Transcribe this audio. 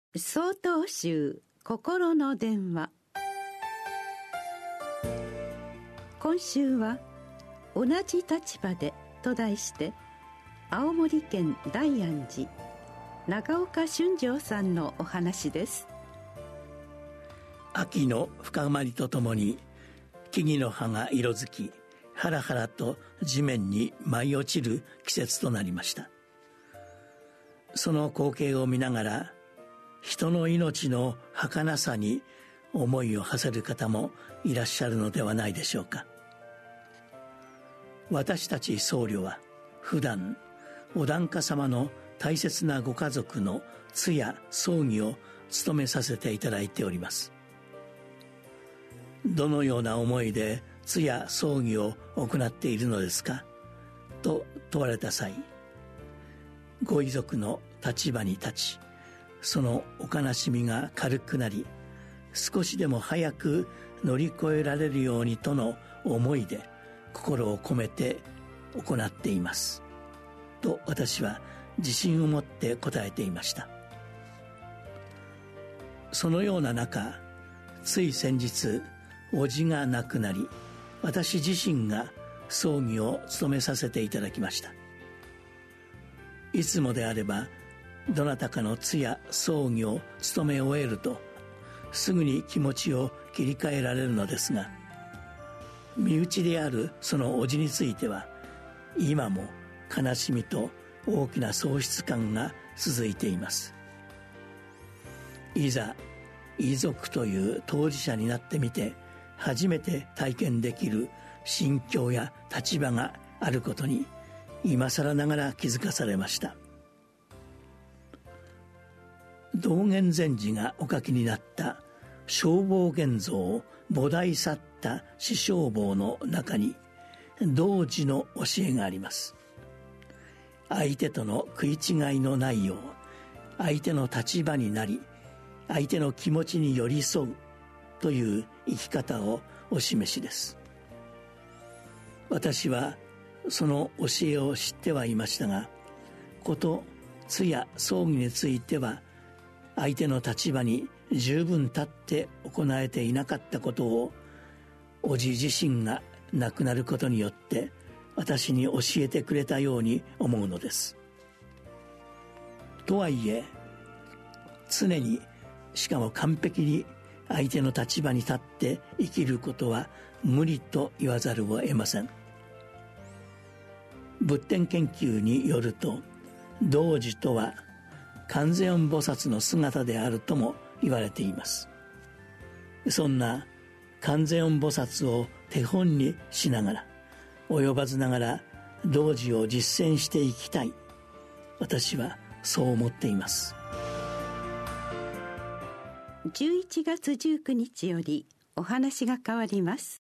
曹洞宗心の電話。今週は同じ立場でと題して、青森県大安寺長岡俊丈さんのお話です。 秋の深まりとともに木々の葉が色づき、ハラハラと地面に舞い落ちる季節となりました。その光景を見ながら、人の命の儚さに思いを馳せる方もいらっしゃるのではないでしょうか。私たち僧侶は普段お檀家様の大切なご家族の通夜葬儀を務めさせていただいております。どのような思いで通夜葬儀を行っているのですかと問われた際、ご遺族の立場に立ち、そのお悲しみが軽くなり、少しでも早く乗り越えられるようにとの思いで心を込めて行っていますと、私は自信を持って答えていました。そのような中、つい先日叔父が亡くなり、私自身が葬儀を務めさせていただきました。いつもであればどなたかの通夜葬儀を務め終えるとすぐに気持ちを切り替えられるのですが、身内であるその叔父については今も悲しみと大きな喪失感が続いています。いざ遺族という当事者になってみて初めて体験できる心境や立場があることに今更ながら気づかされました。道元禅師がお書きになった正法現像菩提サッタ四正法の中に道次の教えがあります。相手との食い違いのないよう、相手の立場になり、相手の気持ちに寄り添うという生き方をお示しです。私はその教えを知ってはいましたが、こと通夜葬儀については相手の立場に十分立って行えていなかったことを、叔父自身が亡くなることによって私に教えてくれたように思うのです。とはいえ、常にしかも完璧に相手の立場に立って生きることは無理と言わざるを得ません。仏典研究によると、道次とは観世音菩薩の姿であるとも言われています。そんな観世音菩薩を手本にしながら、及ばずながら道次を実践していきたい、私はそう思っています。 11月19日よりお話が変わります。